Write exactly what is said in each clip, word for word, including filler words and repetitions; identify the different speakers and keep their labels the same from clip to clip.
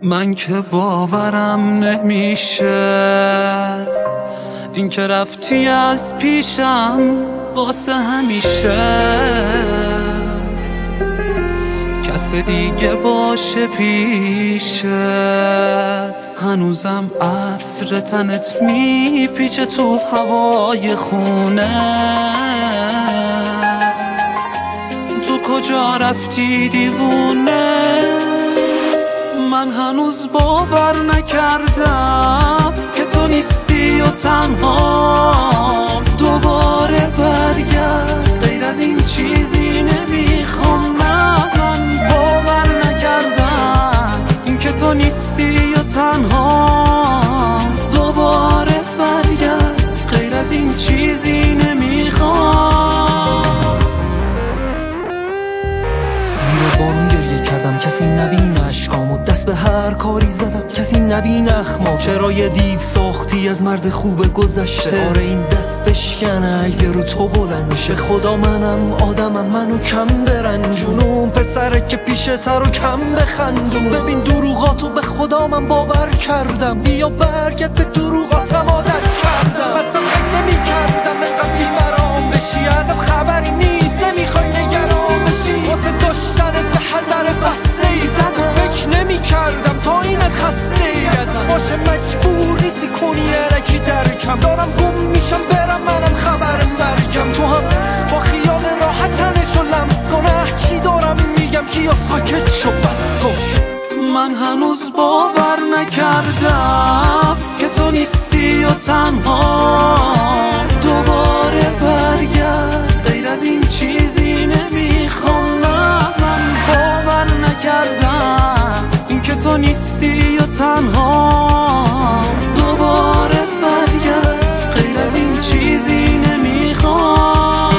Speaker 1: من که باورم نمیشه این که رفتی از پیشم واسه همیشه، کس دیگه باشه پیشت. هنوزم عطر تنت میپیچه تو هوای خونه. تو کجا رفتی دیوونه؟ من هنوز باور نکردم که تو نیستی و تنها دوباره برگرد. غیر از این چیزی نمیخوام. من باور نکردم این که تو نیستی و تنها دوباره برگرد. غیر از این چیزی نمیخوام.
Speaker 2: زیر بارون گریه کردم کسی نبینه اشکامو، دست به هر کاری زدم کسی نبینه اخمام. چرا یه دیو ساختی از مرد خوب گذشته؟ آره این دست بشکنه اگه رو تو بلند شه. خدا منم آدمم، منو کم برنجون. پسره که پیشتر رو کم بخندون. ببین دروغاتو به خدا من باور کردم. بیا برگرد به دروغاتم عادت کردم. اصلا فکر نمی کردم انقدر بی‌برام بشی. ازم خبری نیست نمیخوای نگران بشی. واسه داشتنت به هر در بسته ای زدم. فکر نمی کردم تا این خسته ای ازم باشه. مجبور نیستی کنی الکی درکم. دارم گم میشم برم منم خبرم برگم. تو هم با خیال راحتنشو لمس کنه. چی دارم میگم کیا ساکت شو بس کن.
Speaker 1: من هنوز باور نکردم که تو نیستی و تنها دوباره برگرد. غیر از این چیزی نمیخوام. من باور نکردم این که تو نیستی و تنها دوباره برگرد. غیر از این چیزی نمیخوام.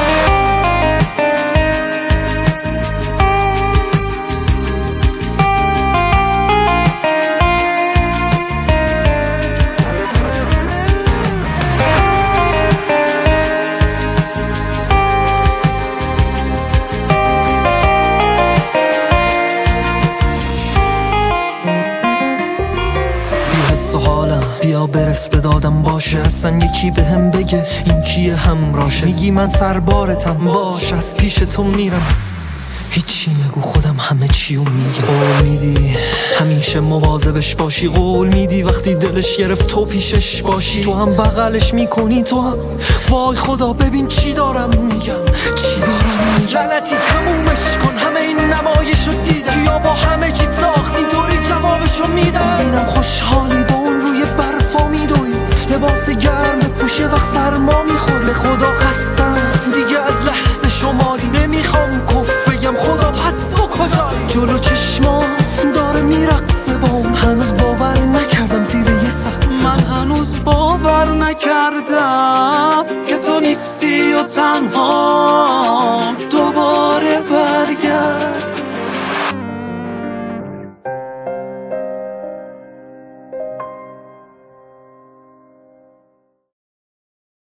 Speaker 2: بیا برس به دادم باشه. اصلا یکی به هم بگه این کیه همراشه. میگی من سربارتم باش از پیش تو میرم. هیچی نگو خودم همه چیو میگم. قول میدی همیشه مواظبش باشی. قول میدی وقتی دلش گرفت تو پیشش باشی. تو هم بغلش میکنی. تو هم وای خدا ببین چی دارم میگم. چی دارم میگم. لعنتی تمومش کن همه این نمایشو دیدم. یا با همه چی ساخت اینطوری جوابشو میدم. اینم خوشحالی با اون روی برفا میدوی. لباس گرم پوشه وقت سرما میخوره. خدا خستم دیگه از لحظه شماری. نمیخوام کف بگم خدا پس تو کجایی. جلو چشمام داره میرقصه بام. هنوز باور نکردم زیر یه سخت.
Speaker 1: من هنوز باور نکردم که تو نیستی و تنها